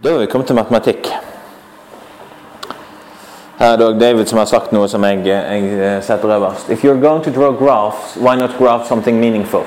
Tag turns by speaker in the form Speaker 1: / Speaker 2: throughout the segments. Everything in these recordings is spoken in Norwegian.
Speaker 1: Da har vi kommet til matematikk. Her er det David som har sagt noe som jeg setter øverst. If you're going to draw graphs, why not graph something meaningful?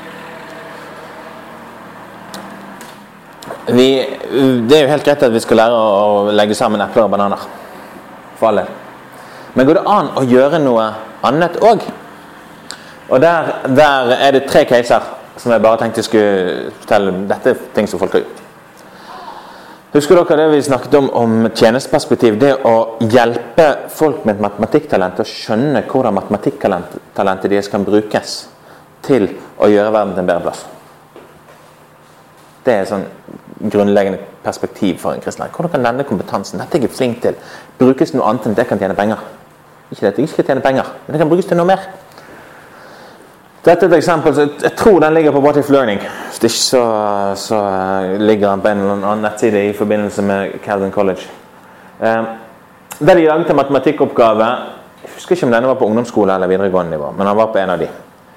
Speaker 1: Det er jo helt greit at vi skal lære å legge sammen epler og bananer. For alle. Men går det an å gjøre noe annet også? Og der er det 3 caser som jeg bare tenkte jeg skulle fortelle. Dette er ting som folk har gjort. Husker dere det vi snakket om tjenesteperspektiv? Det å hjelpe folk med et matematiktalent å skjønne hvordan matematiktalentet deres kan brukes til å gjøre verden til en bedre plass. Det er et sånn grunnleggende perspektiv for en kristen. Hvordan kan denne kompetansen, dette er jeg flink til, brukes til noe annet enn det kan tjene penger? Ikke det, jeg skal tjene penger, men det kan brukes til noe mer. Dette er et eksempel, jeg tror den ligger på What If Learning. Hvis det ikke så ligger den på en eller annen nettside i forbindelse med Calvin College. Der de laget en matematikoppgave, jeg husker ikke om denne var på ungdomsskole eller videregående nivå, men han var på en av de.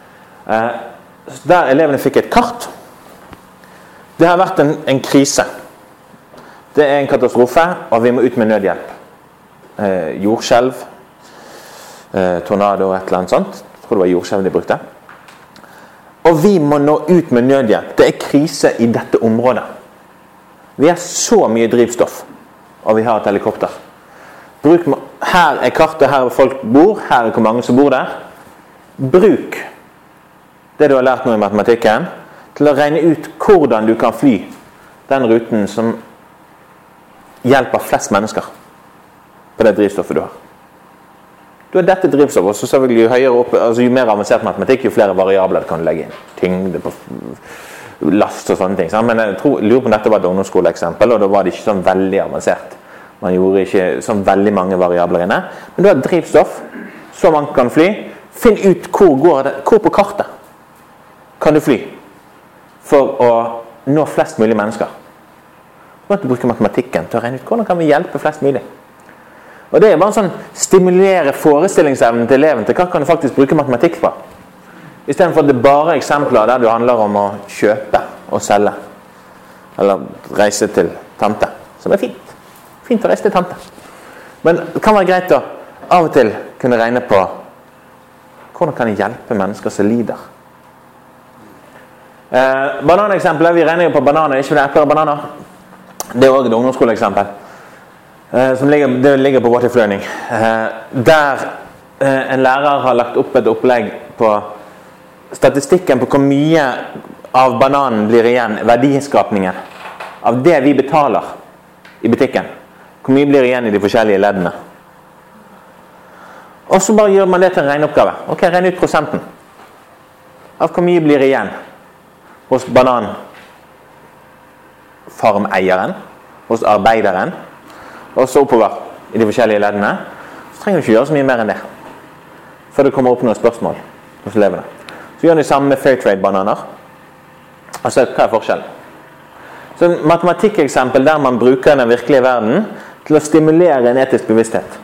Speaker 1: Der elevene fikk et kart. Det har vært en krise. Det er en katastrofe, og vi må ut med nødhjelp. Jordskjelv, tornado og et eller annet sånt. Jeg tror det var jordskjelv de brukte. Og vi må nå ut med nødhjelp. Det er krise i dette området. Vi har så mye drivstoff, og vi har et helikopter. Her er kartet, her er folk bor, her er hvor mange som bor der. Bruk det du har lært nå i matematikken, til å regne ut hvordan du kan fly den ruten som hjelper flest mennesker på det drivstoffet du har. Du har dette drivstoffet, og så selvfølgelig jo høyere opp, altså jo mer avansert matematikk, jo flere variabler kan du legge inn. Tyngde på last og sånne ting. Men jeg lurer på om dette var et ungdomsskoleeksempel, og da var det ikke sånn veldig avansert. Man gjorde ikke sånn veldig mange variabler inne. Men du har drivstoff, så man kan fly. Finn ut hvor på kartet kan du fly for å nå flest mulig mennesker. Du må bruke matematikken til å regne ut hvordan kan vi hjelpe flest mulig. Og det er bare sånn stimulere forestillingsevnen til eleven til hva kan du faktisk bruke matematikk på. I stedet for at det er bare eksempler der det handler om å kjøpe og selge. Eller reise til tante. Som er fint. Fint å reise til tante. Men det kan være greit å av og til kunne regne på hvordan kan jeg hjelpe mennesker som lider. Bananeksempler, vi regner jo på bananer, ikke det epler og bananer. Det er også et ungdomsskoleeksempel. Det ligger på What If Learning. Der en lærer har lagt opp et opplegg på statistikken på hvor mye av bananen blir igjen, verdiskapningen av det vi betaler i butikken. Hvor mye blir igjen i de forskjellige leddene. Og så bare gjør man det til en regneoppgave. Ok, regn ut prosenten av hvor mye blir igjen hos bananfarmeieren, hos arbeideren, og så oppover i de forskjellige leddene. Så trenger du ikke gjøre så mye mer enn det. Før det kommer opp noen spørsmål hos elevene. Så gjør de samme med Fairtrade-bananer. Altså, hva er forskjellen? Så en matematikkeksempel der man bruker den virkelige verden til å stimulere en etisk bevissthet.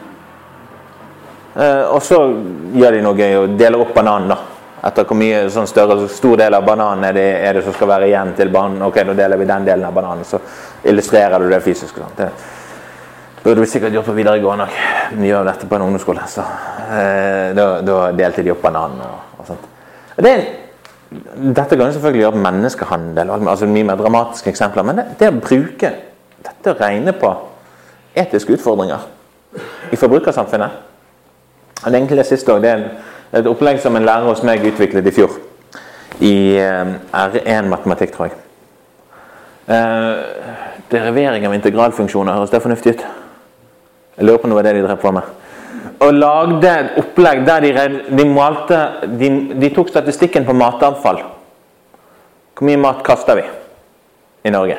Speaker 1: Og så gjør de noe gøy og deler opp bananen da. Etter hvor mye sånn stor del av bananen er det som skal være igjen til bananen. Ok, nå deler vi den delen av bananen, så illustrerer du det fysisk. Det burde vi sikkert gjort på videregående nok. Vi gjør dette på en ungdomsskole, så da delte de opp bananen og sånt. Dette kan jo selvfølgelig gjøre menneskehandel, altså mye mer dramatiske eksempler, men det å bruke dette å regne på etiske utfordringer i forbrukersamfunnet, og det er egentlig det siste også, det er et opplegg som en lærer hos meg utviklet i fjor, i R1 matematikk, tror jeg. Derivering av integralfunksjoner, høres det fornuftig ut? Jeg lurer på noe av det de drev på med. Og lagde et opplegg der de tok statistikken på matavfall. Hvor mye mat kaster vi i Norge?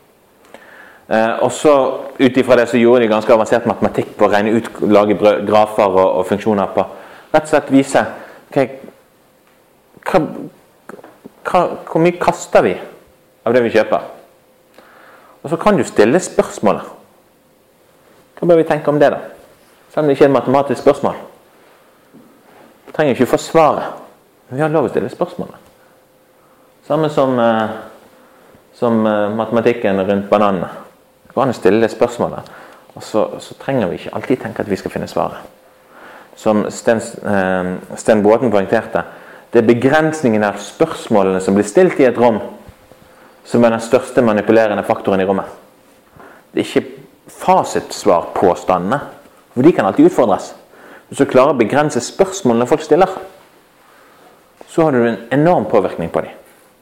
Speaker 1: Og så utifra det så gjorde de ganske avansert matematikk på å regne ut, lage grafer og funksjoner på. Rett og slett vise hvor mye kaster vi av det vi kjøper. Og så kan du stille spørsmålet. Hva bør vi tenke om det da? Selv om det ikke er et matematisk spørsmål. Vi trenger ikke forsvare. Vi har lov å stille spørsmålet. Samme som matematikken rundt bananene. Gå an å stille det spørsmålet, og så trenger vi ikke alltid tenke at vi skal finne svaret. Som Sten Båten poengterte, det begrensningen av spørsmålene som blir stilt i et rom, som den største manipulerende faktoren i rommet. Det ikke fasitsvar påstandene, for de kan alltid utfordres. Hvis du klarer å begrense spørsmålene folk stiller, så har du en enorm påvirkning på dem.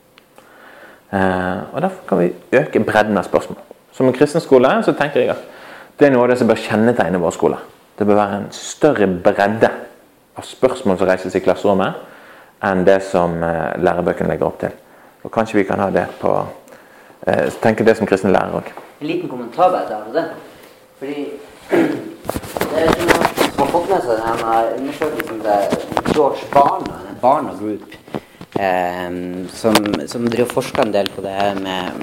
Speaker 1: Og derfor kan vi øke bredden av spørsmål. Som en kristen skole så tenker jeg at det noe av det som bør kjennetegne vår skole. Det bør være en større bredde av spørsmål som reises i klasserommet enn det som lærebøkene legger opp til. Og kanskje vi kan ha det på tenke det som kristne lærer også.
Speaker 2: En liten kommentar bare til det. Fordi det som har fått med seg denne undersøkelsen til George Barna Group, som driver forsker en del på det her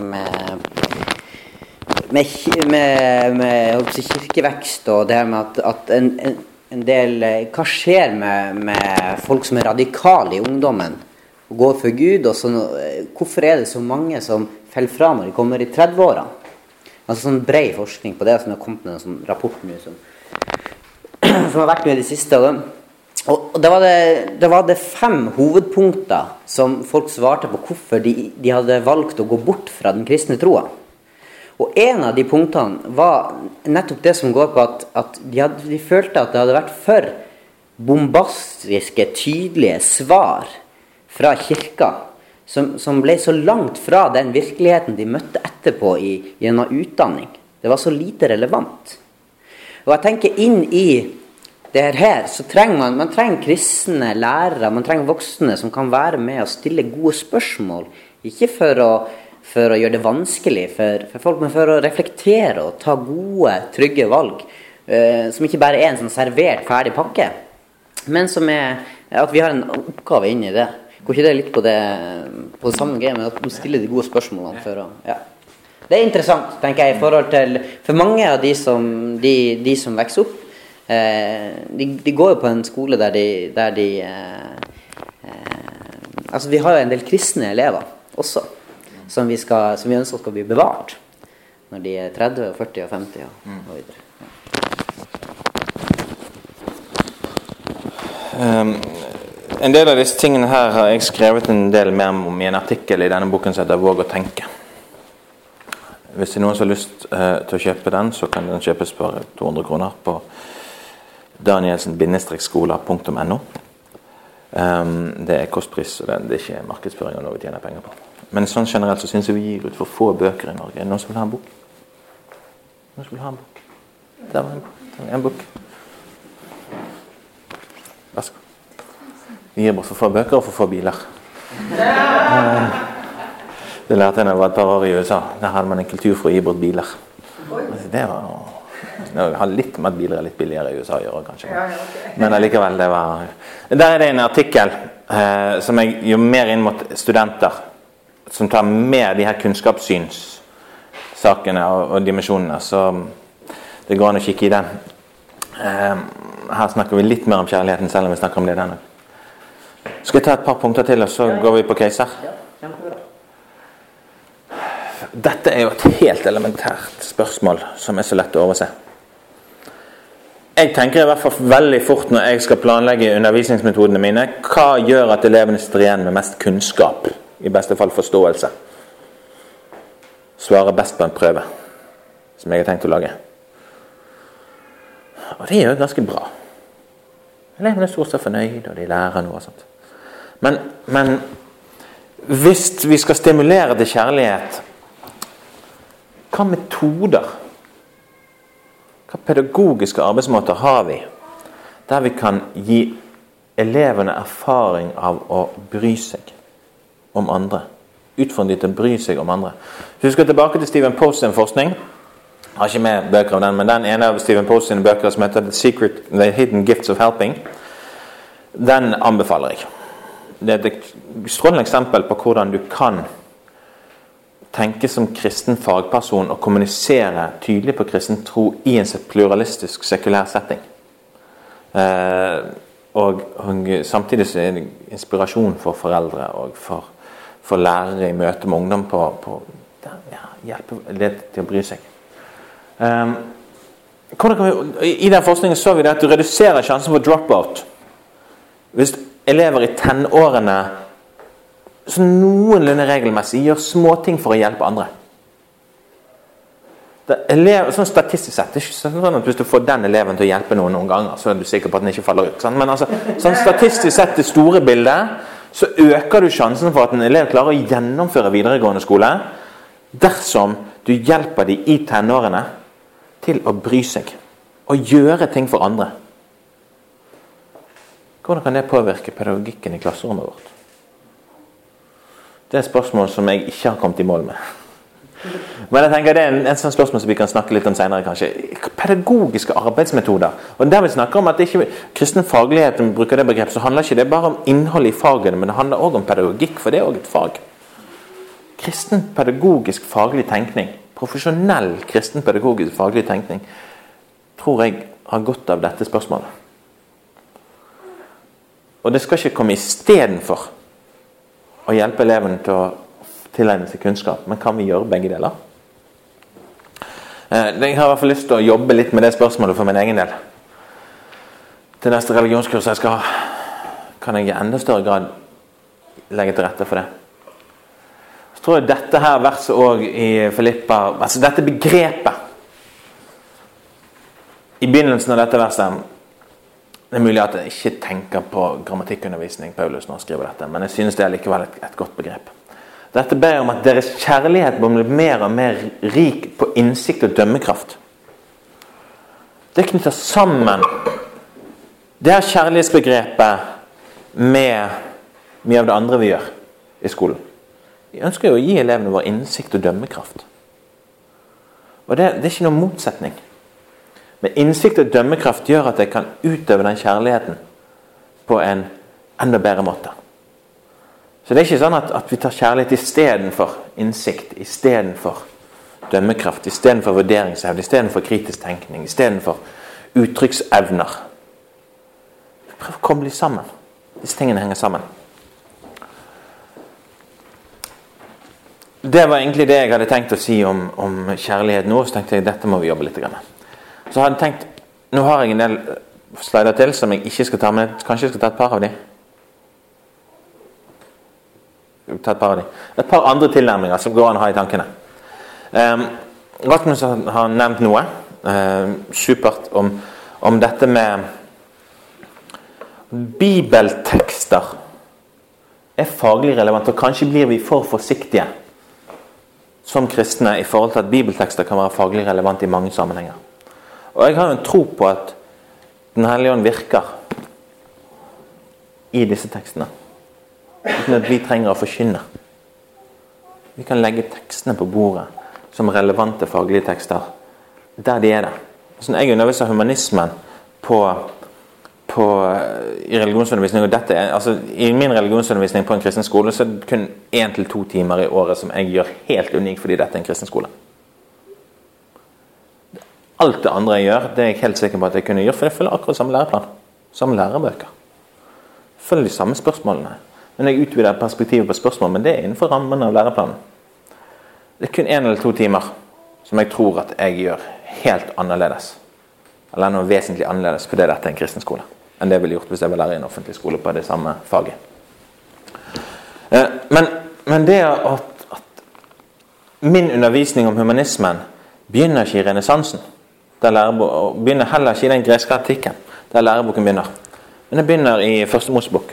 Speaker 2: med kirkevekst og det her med at en del, hva skjer med folk som er radikale i ungdommen og går for Gud, og sånn, hvorfor er det så mange som feller fra når de kommer i 30-årene? Altså sånn bred forskning på det som har kommet med en sånn rapport nå som har vært med i det siste. Og da var det 5 hovedpunkter som folk svarte på hvorfor de hadde valgt å gå bort fra den kristne troa. Og en av de punktene var nettopp det som går på at de følte at det hadde vært for bombastiske, tydelige svar fra kirka, som ble så langt fra den virkeligheten de møtte etterpå i en utdanning. Det var så lite relevant. Og jeg tenker inn i det her, så trenger man trenger kristne lærere, man trenger voksne som kan være med og stille gode spørsmål, ikke for å gjøre det vanskelig for folk, men for å reflektere og ta gode, trygge valg, som ikke bare er en sånn servert, ferdig pakke, men som er at vi har en oppgave inn i det. Går ikke det litt på det samme greia, men at man stiller de gode spørsmålene for å, ja. Det er interessant, tenker jeg, i forhold til, for mange av de som vokser opp, de går jo på en skole der de altså vi har jo en del kristne elever også, som vi ønsker skal bli bevart når de er 30, 40 og 50 og videre.
Speaker 1: En del av disse tingene her har jeg skrevet en del mer om i en artikkel i denne boken som heter Våg å tenke. Hvis det er noen som har lyst til å kjøpe den, så kan den kjøpes for 200 kroner på danielsen-skola.no. Det er kostpris, og det er ikke markedsføring av noe vi tjener penger på. Men sånn generelt så synes jeg vi gir ut for få bøker i Norge. Er det noen som vil ha en bok? Noen som vil ha en bok? Der var en bok. Vær så god. Vi gir bort for få bøker og for få biler. Det lærte jeg når jeg var et par år i USA. Der hadde man en kultur for å gi bort biler. Altså, det har litt med at biler er litt billigere i USA å gjøre, kanskje. Men allikevel, det var... Der er det en artikkel som jeg gjør mer inn mot studenter, som tar med de her kunnskapssynssakene og dimensjonene, så det går an å kikke i den. Her snakker vi litt mer om kjærligheten, selv om vi snakker om det denne. Skal jeg ta et par punkter til, og så går vi på keiser?
Speaker 2: Ja, kjempebra.
Speaker 1: Dette er jo et helt elementært spørsmål som er så lett å overse. Jeg tenker i hvert fall veldig fort når jeg skal planlegge undervisningsmetodene mine, hva gjør at elevene sitter igjen med mest kunnskap, i beste fall forståelse? Svarer best på en prøve, som jeg har tenkt å lage. Og det gjør ganske bra. Elevene er stort sett fornøyd, og de lærer noe og sånt. Men hvis vi skal stimulere til kjærlighet, hva metoder, hva pedagogiske arbeidsmåter har vi, der vi kan gi elevene erfaring av å bry seg om andre, utfordre de til å bry seg om andre. Hvis vi skal tilbake til Stephen Post sin forskning, jeg har ikke med bøker av den, men den ene av Stephen Post sine bøker som heter The Hidden Gifts of Helping, den anbefaler jeg. Det er et strålende eksempel på hvordan du kan tenke som kristen fagperson og kommunisere tydelig på kristen tro i en pluralistisk, sekulær setting. Og samtidig så er det inspirasjon for foreldre og for lærere i møte med ungdom på hjelpe det til å bry seg. I den forskningen så vi det at du reduserer sjansen for drop-out hvis elever i tenårene så noenlunde regelmessig gjør små ting for å hjelpe andre. Sånn statistisk sett, det er ikke sånn at hvis du får den eleven til å hjelpe noen ganger, så er du sikker på at den ikke faller ut. Sant? Men altså, sånn statistisk sett det store bildet, så øker du sjansen for at en elev klarer å gjennomføre videregående skole dersom du hjelper dem i tenårene til å bry seg og gjøre ting for andre. Hvordan kan det påvirke pedagogikken i klasserommet vårt? Det er et spørsmål som jeg ikke har kommet i mål med. Men jeg tenker det er en sånn spørsmål som vi kan snakke litt om senere kanskje. Pedagogiske arbeidsmetoder. Og der vi snakker om at det ikke kristen faglighet bruker det begrepet, så handler ikke det bare om innhold i fagene, men det handler også om pedagogikk, for det er også et fag. Kristen pedagogisk faglig tenkning, profesjonell kristen pedagogisk faglig tenkning, tror jeg har godt av dette spørsmålet. Og det skal ikke komme i stedet for å hjelpe eleven til å tilegne seg kunnskap, men kan vi gjøre begge deler? Jeg har i hvert fall lyst til å jobbe litt med det spørsmålet for min egen del. Til neste religionskurs jeg skal ha, kan jeg i enda større grad legge til rette for det. Så tror jeg dette her verset også i Filippa, altså dette begrepet i begynnelsen av dette verset, det er mulig at jeg ikke tenker på grammatikkundervisning Paulus når han skriver dette, men jeg synes det er likevel et godt begrep. Dette ber om at deres kjærlighet må bli mer og mer rik på innsikt og dømmekraft. Det knytter sammen det her kjærlighetsbegrepet med mye av det andre vi gjør i skolen. Vi ønsker jo å gi elevene vår innsikt og dømmekraft. Og det er ikke noen motsetning. Men innsikt og dømmekraft gjør at jeg kan utøve den kjærligheten på en enda bedre måte. Så det er ikke sånn at vi tar kjærlighet i stedet for innsikt, i stedet for dømmekraft, i stedet for vurderingsevne, i stedet for kritisk tenkning, i stedet for uttrykksevner. Vi prøver å koble sammen. Disse tingene henger sammen. Det var egentlig det jeg hadde tenkt å si om kjærlighet nå, så tenkte jeg dette må vi jobbe litt med. Så hadde jeg tenkt, nå har jeg en del slider til som jeg ikke skal ta, men kanskje jeg skal ta et par av dem. Et par andre tilnærminger som går an å ha i tankene. Rasmus har nevnt noe supert om dette med bibeltekster er faglig relevant, og kanskje blir vi for forsiktige som kristne i forhold til at bibeltekster kan være faglig relevant i mange sammenhenger. Og jeg har jo en tro på at Den hellige ånd virker i disse tekstene. Uten at vi trenger å forkynne. Vi kan legge tekstene på bordet som relevante faglige tekster der de er det. Sånn, jeg underviser humanismen i religionsundervisning, og dette er, altså, i min religionsundervisning på en kristen skole så er det kun 1 til 2 timer i året som jeg gjør helt unik fordi dette er en kristen skole. Alt det andre jeg gjør, det er jeg helt sikker på at jeg kunne gjøre, for jeg følger akkurat samme læreplan, samme lærebøker. Jeg følger de samme spørsmålene. Men jeg utvider perspektivet på spørsmål, men det er innenfor rammen av læreplanen. Det er kun 1 eller 2 timer som jeg tror at jeg gjør helt annerledes. Eller noe vesentlig annerledes, fordi dette er en kristen skole. Enn det jeg ville gjort hvis jeg ville lære i en offentlig skole på det samme faget. Men det at min undervisning om humanismen begynner ikke i renessansen. Begynner heller ikke i den greske antikken, der læreboken begynner. Men det begynner i Første Mosebok.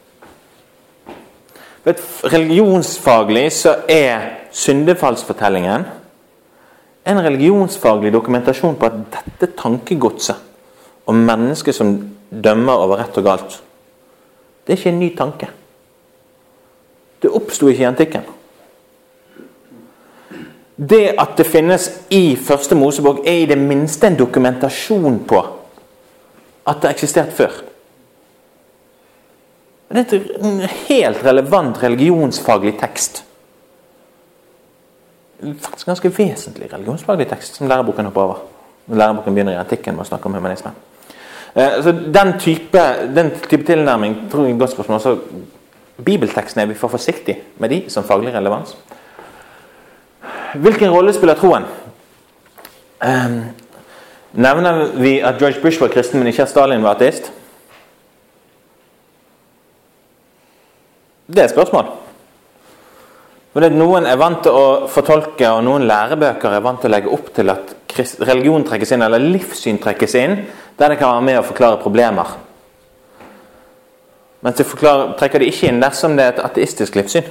Speaker 1: Religionsfaglig så er syndefallsfortellingen en religionsfaglig dokumentasjon på at dette tankegodset om mennesker som dømmer over rett og galt, det er ikke en ny tanke. Det oppstod ikke i antikken. Det at det finnes i Første Mosebok er i det minste en dokumentasjon på at det har eksistert før. Det er en helt relevant religionsfaglig tekst. Faktisk ganske vesentlig religionsfaglig tekst som læreboken hopper over. Læreboken begynner i antikken med å snakke om humanisme. Så den type tilnærming tror jeg er et godt spørsmål. Så bibeltekstene er vi for forsiktige med de som faglig relevans. Hvilken rolle spiller troen? Nevner vi at George Bush var kristen, men ikke at Stalin var ateist? Det er et spørsmål. Fordi noen er vant til å fortolke, og noen lærebøker er vant til å legge opp til at religion trekkes inn, eller livssyn trekkes inn, der det kan være med å forklare problemer. Mens det trekker de ikke inn dersom det er et ateistisk livssyn.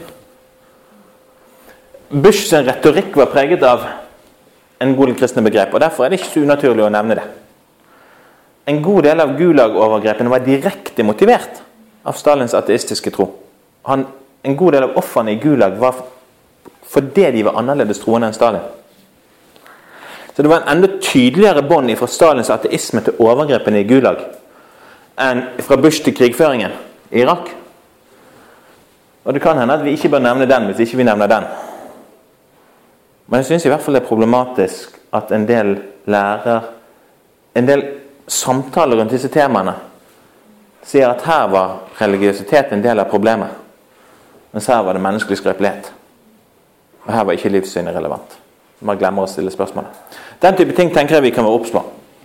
Speaker 1: Bushs retorikk var preget av en god del kristne begrep, og derfor er det ikke så unaturlig å nevne det. En god del av Gulag-overgrepene var direkte motivert av Stalins ateistiske tro. En god del av offerne i Gulag var fordi de var annerledes troende enn Stalin. Så det var en enda tydeligere bånd fra Stalins ateisme til overgrepene i Gulag enn fra Bush til krigføringen i Irak. Og det kan hende at vi ikke bør nevne den hvis ikke vi nevner den. Men jeg synes i hvert fall det er problematisk at en del samtaler rundt disse temaene sier at her var religiøsitet en del av problemet, mens her var det menneskelig skrøpelighet. Og her var ikke livssynet relevant. Man glemmer å stille spørsmålet. Den type ting tenker jeg vi kan være obs på.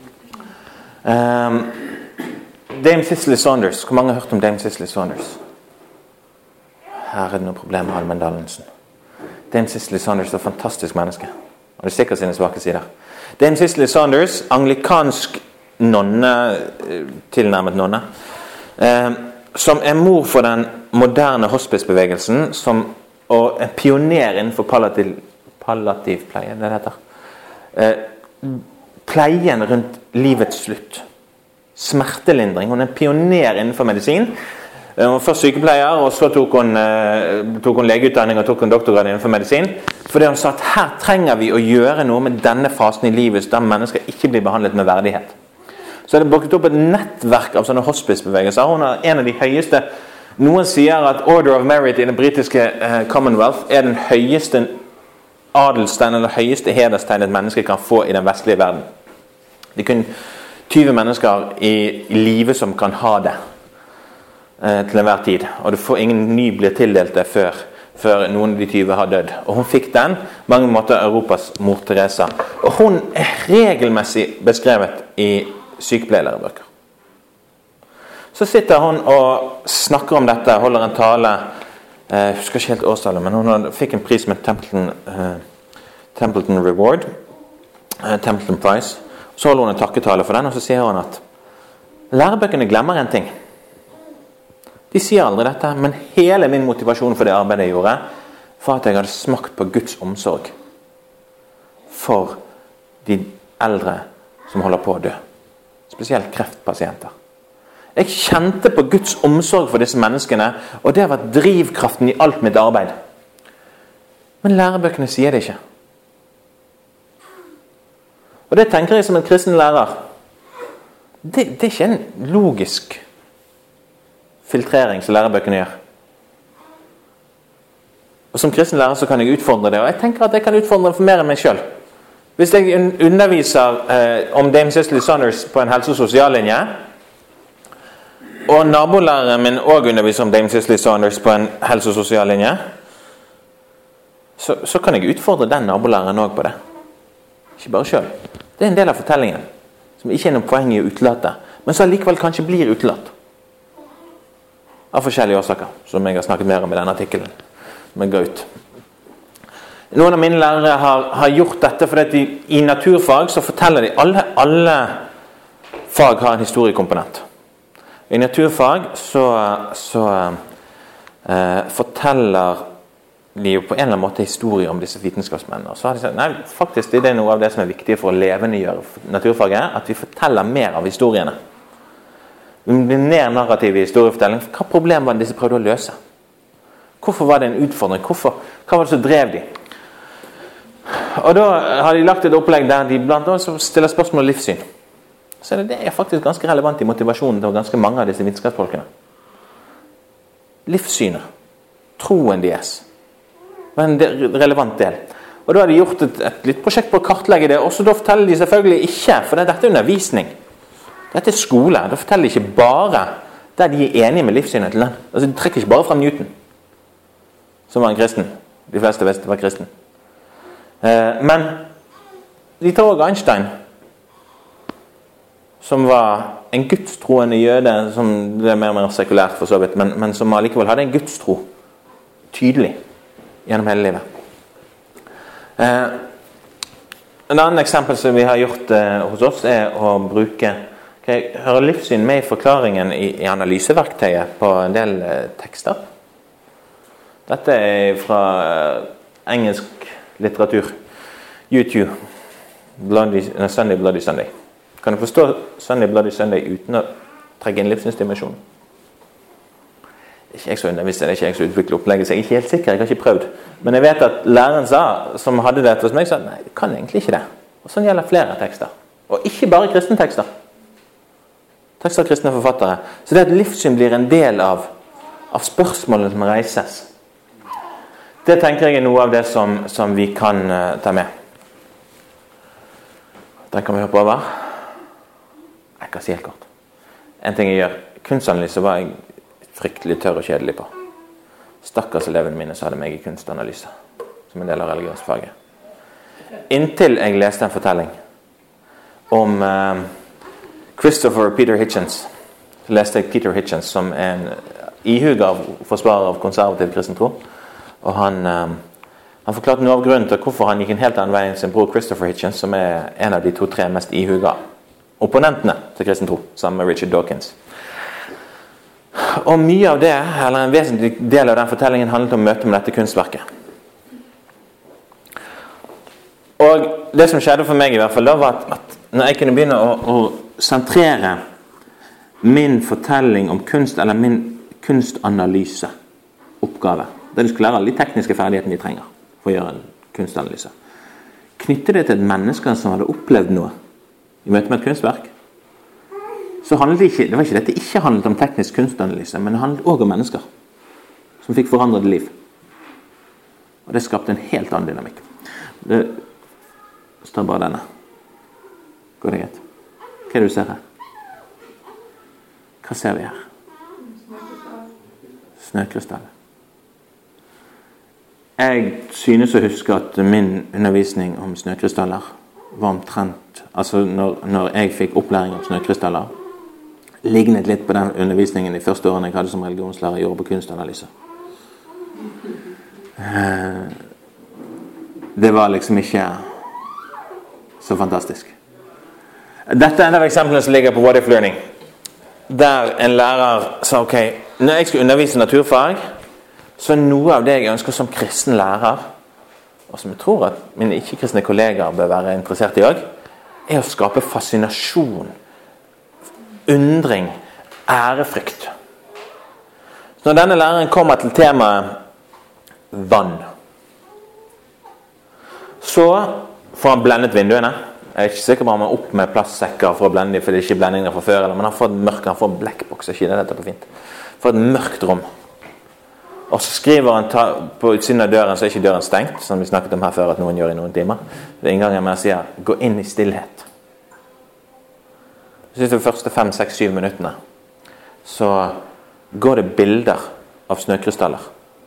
Speaker 1: Dame Cicely Saunders. Hvor mange har hørt om Dame Cicely Saunders? Her er det noen problemer med allmenndannelsen. Dame Cicely Saunders er et fantastisk menneske. Og det er sikkert sine svake sider. Dame Cicely Saunders, anglikansk nonne, tilnærmet nonne, som er mor for den moderne hospicebevegelsen, og en pioner innenfor palliativ pleie, det heter. Pleien rundt livets slutt. Smertelindring. Hun er en pioner innenfor medisin. Hun var først sykepleier, og så tok hun legeutdanning og tok hun doktorgrad innenfor medisin. Fordi hun sa at her trenger vi å gjøre noe med denne fasen i livet, der mennesker ikke blir behandlet med verdighet. Så er det bukket opp et nettverk av sånne hospicebevegelser. Hun er en av de høyeste. Noen sier at Order of Merit i den britiske Commonwealth er den høyeste adelstegn eller høyeste hederstegn et menneske kan få i den vestlige verden. Det er kun 20 mennesker i livet som kan ha det til enhver tid. Og ingen ny blir tildelt det før noen av de 20 har dødd. Og hun fikk den, mange måter Europas mor Teresa. Og hun er regelmessig beskrevet i sykepleielærebøker. Så sitter hun og snakker om dette, holder en tale, jeg husker ikke helt årstallet, men hun fikk en pris med Templeton Reward, Templeton Prize. Så holder hun en takketale for den, og så sier hun at lærebøkene glemmer en ting. De sier aldri dette, men hele min motivasjon for det arbeidet jeg gjorde, var at jeg hadde smakt på Guds omsorg for de eldre som holder på å dø. Spesielt kreftpasienter. Jeg kjente på Guds omsorg for disse menneskene, og det var drivkraften i alt mitt arbeid. Men lærebøkene sier det ikke. Og det tenker jeg som en kristen lærer. Det er ikke en logisk filtrering som lærebøkene gjør. Og som kristen lærer så kan jeg utfordre det, og jeg tenker at jeg kan utfordre det for mer enn meg selv. Hvis jeg underviser om Dame Cicely Saunders på en helse- og sosiallinje, og nabolæreren min også underviser om Dame Cicely Saunders på en helse- og sosiallinje, så kan jeg utfordre den nabolæreren også på det. Ikke bare selv. Det er en del av fortellingen, som ikke er noen poeng i å utelate, men så likevel kanskje blir utelatt. Av forskjellige årsaker, som jeg har snakket mer om i denne artikkelen. Men gå ut. Noen av mine lærere har gjort dette, fordi i naturfag så forteller de, alle fag har en historiekomponent. I naturfag så forteller de jo på en eller annen måte historie om disse vitenskapsmennene. Og så har de sagt, nei, faktisk det er noe av det som er viktig for å levendegjøre naturfaget, at vi forteller mer av historiene. Vi blir mer narrativ i historiefortelling. Hva problem var det disse prøvde å løse? Hvorfor var det en utfordring? Hva var det som drev de? Og da har de lagt et opplegg der de blant annet stiller spørsmål om livssyn. Så det er faktisk ganske relevant i motivasjonen til ganske mange av disse vitenskapsfolkene. Livssynet, troen deres, var en relevant del. Og da har de gjort et litt prosjekt på å kartlegge det, og så da forteller de selvfølgelig ikke, for dette er undervisning. Dette er skole. Da forteller de ikke bare der de er enige med livssynet til den. Altså, de trekker ikke bare fra Newton, som var en kristen. De fleste visste var kristen. Men de tar også Einstein, som var en gudstroende jøde, som ble mer og mer sekulært for så vidt, men som allikevel hadde en gudstro tydelig gjennom hele livet. En annen eksempel som vi har gjort hos oss å bruke hører livssyn med i forklaringen i analyseverktøyet på en del tekster. Dette fra engelsk litteratur. YouTube. Sunday Bloody Sunday. Kan du forstå Sunday Bloody Sunday uten å trekke inn livssynsdimensjon? Ikke jeg så undervist, det ikke jeg så utviklet opplegget, så jeg ikke helt sikker, jeg har ikke prøvd. Men jeg vet at læreren som hadde det hos meg, sa nei, det kan egentlig ikke det. Og sånn gjelder flere tekster. Og ikke bare kristne tekster. Tekster av kristne forfattere. Så det at livssyn blir en del av spørsmålene som reises. Det tenker jeg noe av det som vi kan ta med. Den kan vi hoppe over. Jeg kan si helt kort. En ting jeg gjør, kunstanalyse var jeg fryktelig tørr og kjedelig på. Stakkars elevene mine så hadde meg i kunstanalyse, som en del av religionsfaget. Inntil jeg leste en fortelling om Christopher Peter Hitchens. Så leste jeg Peter Hitchens, som en ihuga forsvarer av konservativ kristen tro. Og han forklarte noe av grunnen til hvorfor han gikk en helt annen vei enn sin bror Christopher Hitchens, som en av de 2-3 mest ihuga opponentene til kristen tro, sammen med Richard Dawkins. Og mye av det, eller en vesentlig del av den fortellingen, handlet om møtet med dette kunstverket. Og det som skjedde for meg i hvert fall da, var at når jeg kunne begynne å sentrere min fortelling om kunst, eller min kunstanalyseoppgave, der du skal lære alle de tekniske ferdighetene de trenger for å gjøre en kunstanalyse, knytte det til et menneske som hadde opplevd noe i møte med et kunstverk, så handlet det var ikke dette ikke handlet om teknisk kunstanalyse, men det handlet også om mennesker som fikk forandret liv. Og det skapte en helt annen dynamikk. Det står bare denne. Går det greit? Hva er det du ser her? Hva ser vi her? Snøkrystall. Jeg synes å huske at min undervisning om snøkrystaller var omtrent, altså når jeg fikk opplæring om snøkrystaller, lignet litt på den undervisningen i første årene jeg hadde som religionslærer, gjorde på kunstanalyse. Det var liksom ikke så fantastisk. Dette er en av eksemplene som ligger på What If Learning, der en lærer sa, ok, når jeg skal undervise naturfag, så noe av det jeg ønsker som kristen lærer, og som jeg tror at mine ikke-kristne kollegaer bør være interessert i også, er å skape fascinasjon, undring, ærefrykt. Så når denne læreren kommer til temaet vann, så får han blendet vinduene. Jeg er ikke sikker på om han opp med plastsekker for å blende dem, for det er ikke blending der fra før, men han får et mørkt, han får en blackbox, ikke det dette på fint. For et mørkt rom. Og så skriver han på utsiden av døren, så er ikke døren stengt, som vi snakket om her før at noen gjør i noen timer. Det er inngangen med å si, gå inn i stillhet. Jeg synes de første 5, 6, 7 minuttene, så går det bilder av snøkrystaller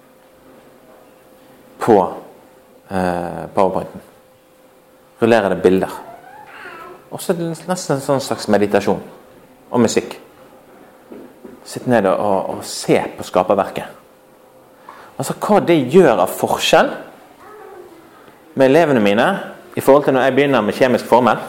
Speaker 1: på PowerPointen. Rullerer det bilder. Og så er det nesten en sånn slags meditasjon og musikk. Sitt ned og se på skaperverket. Altså hva det gjør av forskjell med elevene mine i forhold til når jeg begynner med kjemisk formel.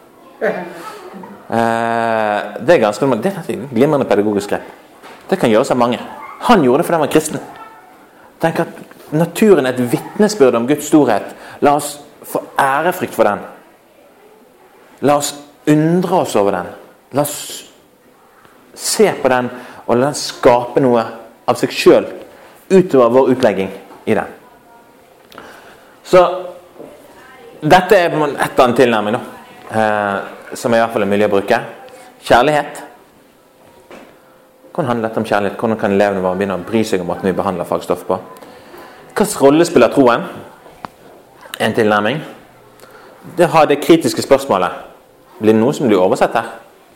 Speaker 1: Det er ganske normalt. Det er et glimrende pedagogisk grep. Det kan gjøres av mange. Han gjorde det fordi han var kristen. Tenk at naturen er et vitnesbyrd om Guds storhet. La oss få ærefrykt for den. La oss undre oss over den. La oss se på den og la den skape noe av seg selv utover vår utlegging i den. Så dette er et eller annet tilnærming da, som i hvert fall er mulig å bruke. Kjærlighet. Hvordan handler dette om kjærlighet? Hvordan kan elevene våre begynne å bry seg om at vi behandler fagstoff på? Hvilken rolle spiller troen? En tilnærming. Det har det kritiske spørsmålet. Blir det noe som blir oversett her?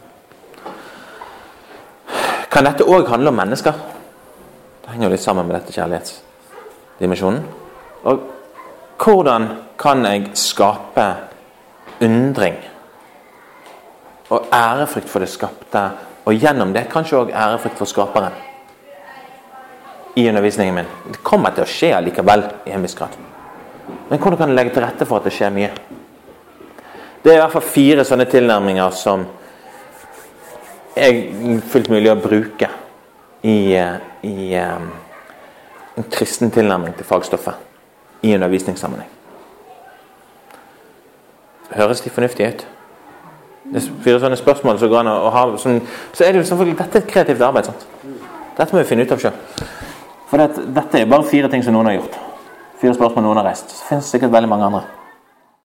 Speaker 1: Kan dette også handle om mennesker? Det henger jo litt sammen med dette kjærlighetsdimensjonen. Og hvordan kan jeg skape undring og ærefrykt for det skapte, og gjennom det kanskje også ærefrykt for skaperen i undervisningen min. Det kommer til å skje likevel i en viss grad. Men hvordan kan jeg legge til rette for at det skjer mye? Det er i hvert fall 4 sånne tilnærminger som er fullt mulig å bruke i en kristen tilnærming til fagstoffet i undervisningssammenheng. Høres de fornuftige ut? Det er 4 sånne spørsmål som går an å ha, så er det jo selvfølgelig, dette er et kreativt arbeid, sant? Dette må vi finne ut av selv. For dette er bare 4 ting som noen har gjort. 4 spørsmål noen har reist. Så finnes det sikkert veldig mange andre.